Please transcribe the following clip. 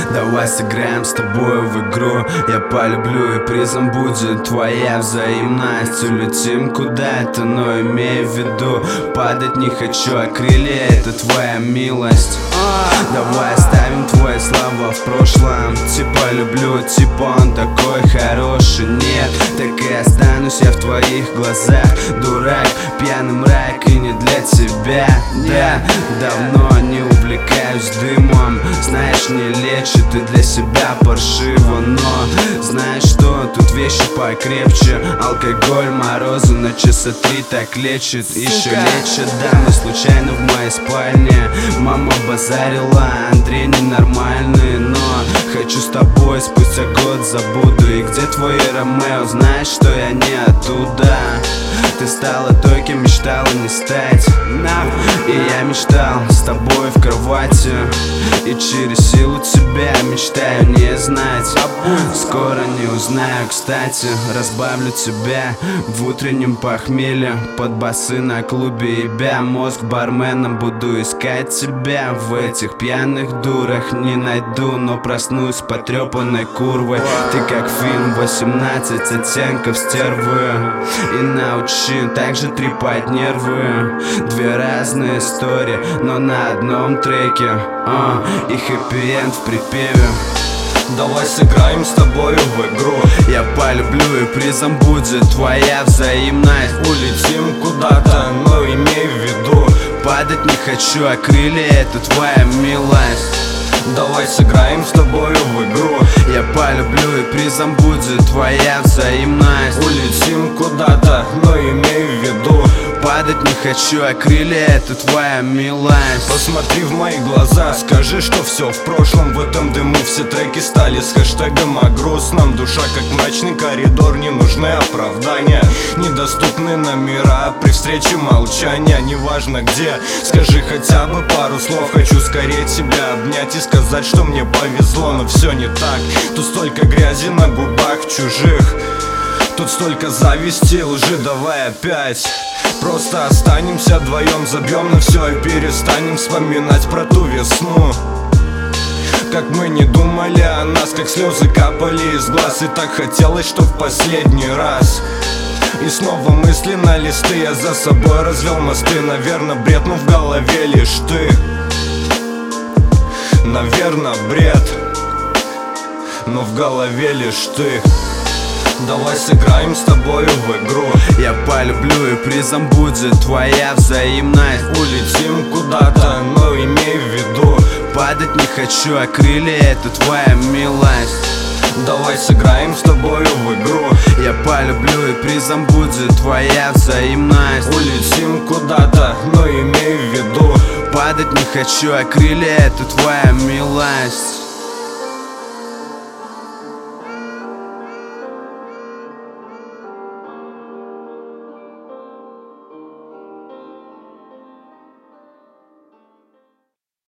Давай сыграем с тобой в игру. Я полюблю, и призом будет твоя взаимность. Улетим куда-то, но имей в виду, падать не хочу, а крылья — это твоя милость. Давай оставим твои слова в прошлом. Типа люблю, типа он такой хороший. Нет, так и останусь я в твоих глазах. Дурак, пьяный мрак, и не для тебя. Да, давно не увлекаюсь дымом. Знаешь, не лечит и для себя паршиво. Но знаешь что, тут вещи покрепче. Алкоголь, морозы на часа 3 так лечит. Еще лечит дамы случайно в моей спальне. Мама базарила, Андрей ненормальный. Но хочу с тобой, спустя год забуду. И где твой Ромео, знаешь, что я не оттуда. Ты стала той, кем мечтала не стать. И я мечтал с тобой в кровати, и через силу тебя мечтаю не знать. Скоро не узнаю, кстати. Разбавлю тебя в утреннем похмелье под басы на клубе ебя. Мозг барменом, буду искать тебя в этих пьяных дурах. Не найду, но проснусь потрепанной курвой. Ты как фильм 18 оттенков стервы. И научи также трепать нервы. Две разные истории, но на одном треке. И хэппи-энд в припеве. Давай сыграем с тобою в игру. Я полюблю, и призом будет твоя взаимность. Улетим куда-то, но имей в виду, падать не хочу, а крылья — это твоя милость. Давай сыграем с тобою в игру. Я полюблю, и призом будет твоя взаимность. Улетим куда-то, но имей в виду, падать не хочу, а крылья — это твоя милость. Посмотри в мои глаза, скажи, что все в прошлом. В этом дыму все треки стали с хэштегом о грустном. Душа как мрачный коридор, не нужны оправдания. Недоступны номера, при встрече молчания. Неважно где, скажи хотя бы пару слов. Хочу скорее тебя обнять и сказать, что мне повезло. Но все не так, тут столько грязи на губах чужих. Тут столько зависти, лжи, давай опять просто останемся вдвоем, забьем на все и перестанем вспоминать про ту весну. Как мы не думали о нас, как слезы капали из глаз. И так хотелось, что в последний раз. И снова мысли на листы, я за собой развел мосты. Наверное, бред, но в голове лишь ты. Наверное, бред, но в голове лишь ты. Давай сыграем с тобою в игру. Я полюблю, и призом будет твоя взаимность. Улетим куда-то, но имей в виду, падать не хочу, а крылья — это твоя милость. Давай сыграем с тобою в игру. Я полюблю, и призом будет твоя взаимность. Улетим куда-то, но имей в виду, падать не хочу, а крылья — это твоя милость.